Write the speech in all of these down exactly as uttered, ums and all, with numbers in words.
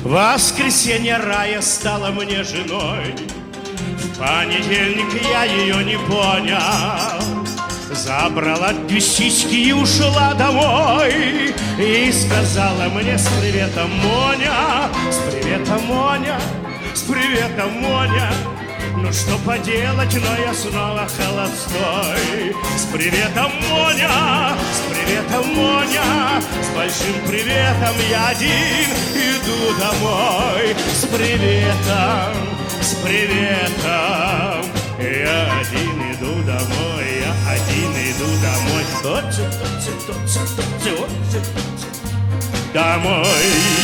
Воскресенье рая стала мне женой. В понедельник я ее не понял. Забрала две сиськи и ушла домой. И сказала мне с приветом, Моня, с приветом, Моня, с приветом, Моня. Ну что поделать, но я снова холостой. С приветом, Моня, с приветом, Моня. С большим приветом я один иду домой. С приветом, с приветом я один иду домой, я один иду домой. Домой.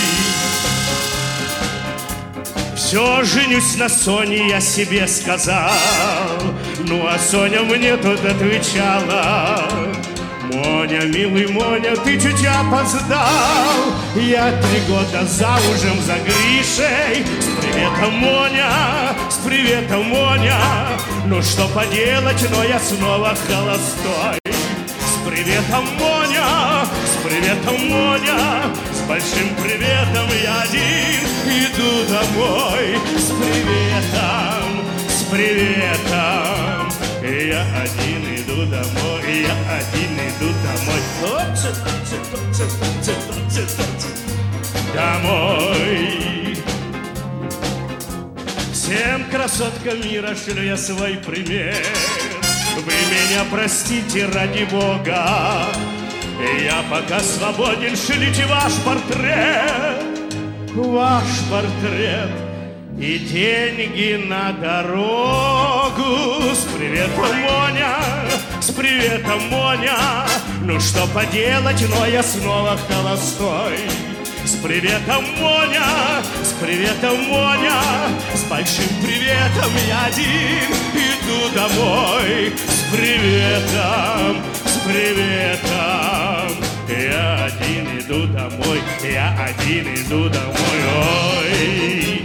Все, женюсь на Соне, я себе сказал. Ну а Соня мне тут отвечала: Моня, милый Моня, ты чуть опоздал. Я три года замужем за Гришей. С приветом, Моня, с приветом, Моня. Ну что поделать, но я снова холостой. С приветом, Моня, с приветом, Моня. С большим приветом я один иду домой. С приветом, с приветом я один иду домой, я один иду домой. Домой. Всем красоткам мира шлю я свой пример. Вы меня простите ради Бога. Я пока свободен, шлите ваш портрет. Ваш портрет и деньги на дорогу. С приветом, Моня, с приветом, Моня. Ну что поделать, но я снова холостой. С приветом, Моня, с приветом, Моня. С большим приветом я один иду домой. С приветом, с приветом я один иду домой, я один иду домой. Ой.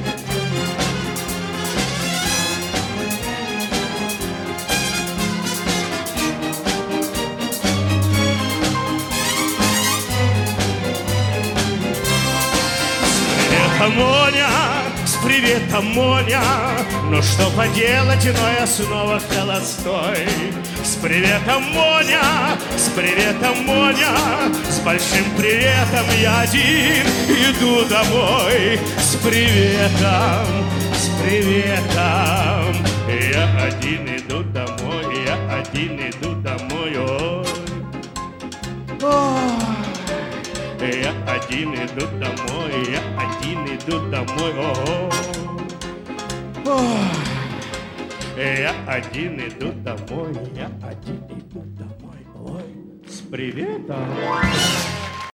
Моня, с приветом, Моня. Ну что поделать, но я снова холостой. С приветом, Моня, с приветом, Моня. С большим приветом я один иду домой. С приветом, с приветом я один иду домой, я один иду домой. Ой. Ой. Я один иду домой, я один иду домой. О-о-о. Я один иду домой, я один иду домой. Ой, с приветом.